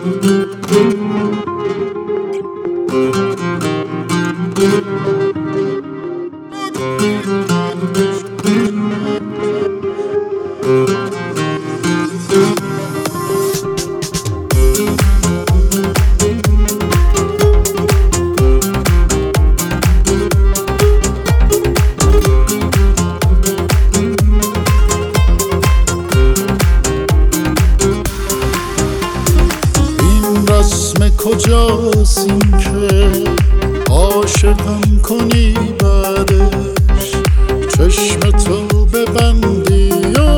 کجاست این که عاشقم کنی بعدش چشم تو ببندی یا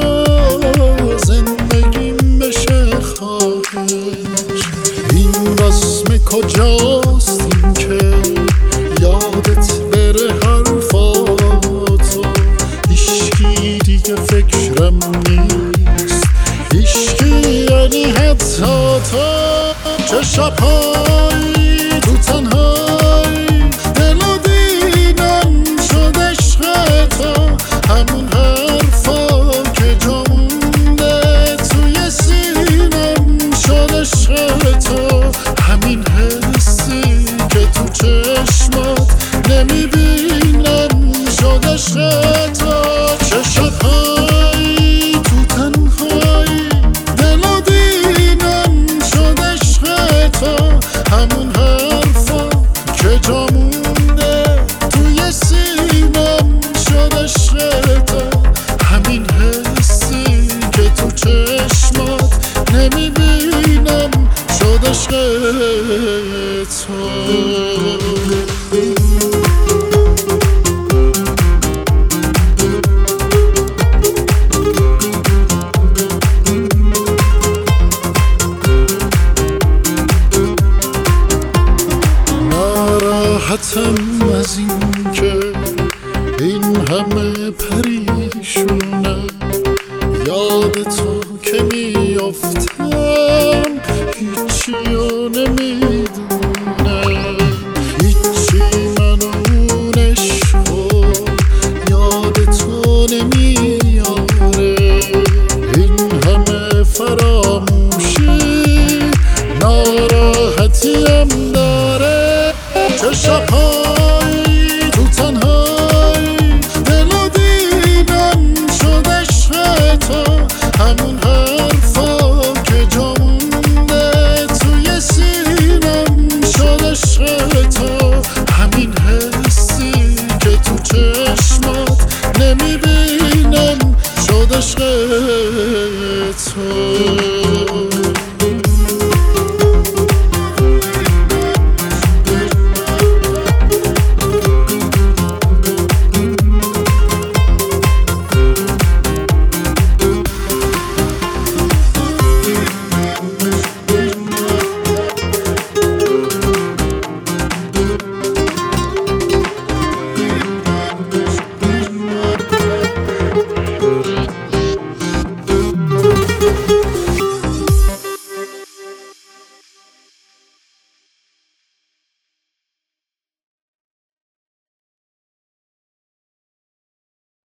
زندگیم بشه خواهش. این رسم کجاست این که یادت بره حرفاتو هیچکی دیگه فکرم نیست، هیچکی یعنی حتی تو. چه شب‌هایی تو تنهایی دلو دیدم شد عشق تو، همون حرفا که جا مونده توی سینم شد عشق تو، همین حسی که تو چشمات نمیبینم شد عشق تو. چه شب‌هایی تو تنهایی دلو دیدم شد همون حرفا که جا مونده توی سینم شد عشق تو، همین حسی که تو چشمات نمیبینم شد عشق تو. ناراحتم از این که این همه پریشونم، یاد تو که میافتم هیچیو نمیدونم، هیچی منو اون عشقو یاد تو نمیاره. این همه فراموشی ناراحتیم داره. چه شب‌هایی تو تنهایی دلو دیدم شد عشق تو، همون حرفا که جا مونده توی سینم شد عشق تو، همین حسی که تو چشمات نمیبینم شد عشق تو.